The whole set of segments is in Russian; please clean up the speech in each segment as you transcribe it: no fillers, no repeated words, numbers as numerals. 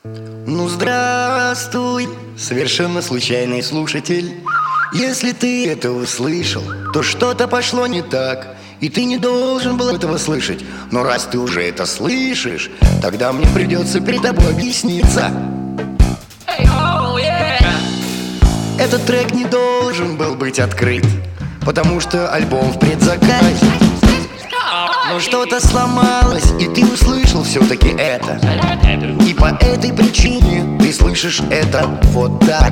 Ну здравствуй, совершенно случайный слушатель. Если ты это услышал, то что-то пошло не так, и ты не должен был этого слышать. Но раз ты уже это слышишь, тогда мне придется перед тобой объясниться. Этот трек не должен был быть открыт, потому что альбом в предзаказе. Но что-то сломалось, и ты услышал все-таки это. И по этой причине ты слышишь это вот так.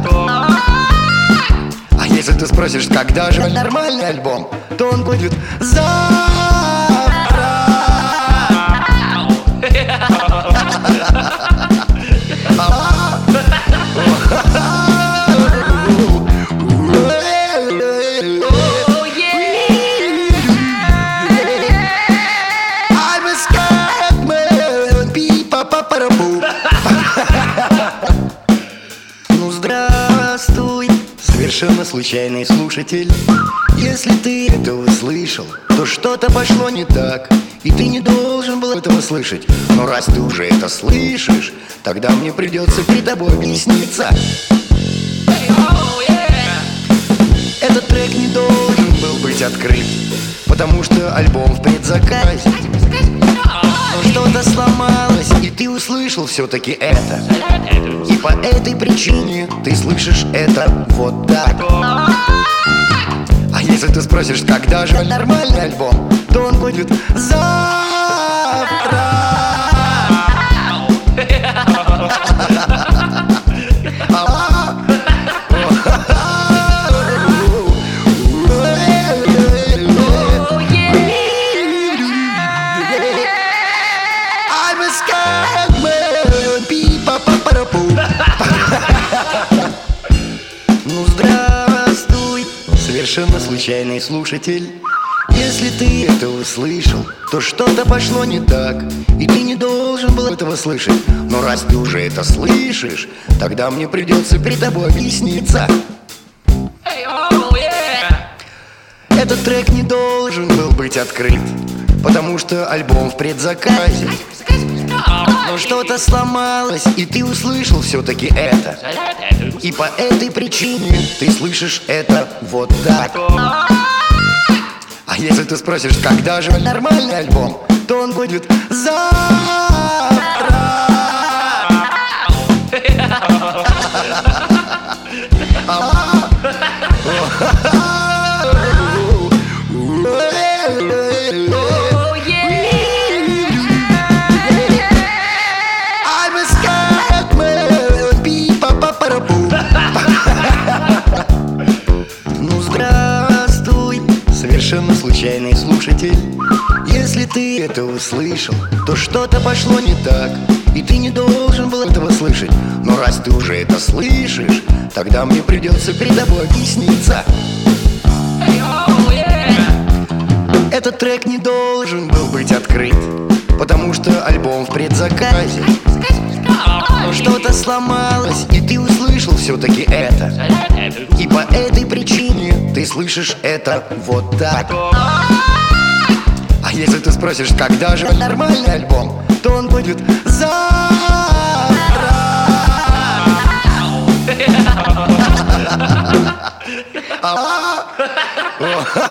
А если ты спросишь, когда же нормальный альбом, то он будет завтра. Ну здравствуй, совершенно случайный слушатель. Если ты это услышал, то что-то пошло не так, и ты не должен был этого слышать. Но раз ты уже это слышишь, тогда мне придется перед тобой объясниться. Этот трек не должен был быть открыт, потому что альбом в предзаказе. Но что-то сломалось, и ты услышал все-таки это. И по этой причине ты слышишь это вот так. А если ты спросишь, когда же нормальный альбом, то он будет завтра. Ну здравствуй, совершенно случайный слушатель. Если ты это услышал, то что-то пошло не так, и ты не должен был этого слышать. Но раз ты уже это слышишь, тогда мне придется перед тобой объясниться. Этот трек не должен был быть открыт, потому что альбом в предзаказе. Но что-то сломалось, и ты услышал все-таки это. И по этой причине ты слышишь это вот так. А если ты спросишь, когда же нормальный альбом, то он будет завтра. Ну здравствуй, совершенно случайный слушатель. Если ты это услышал, то что-то пошло не так, и ты не должен был этого слышать. Но раз ты уже это слышишь, тогда мне придется перед тобой объясниться. Этот трек не должен был быть открыт, потому что альбом в предзаказе. Но что-то сломалось, и ты услышал все-таки это. И по этой причине ты слышишь это вот так. А если ты спросишь, когда же нормальный альбом, то он будет завтра.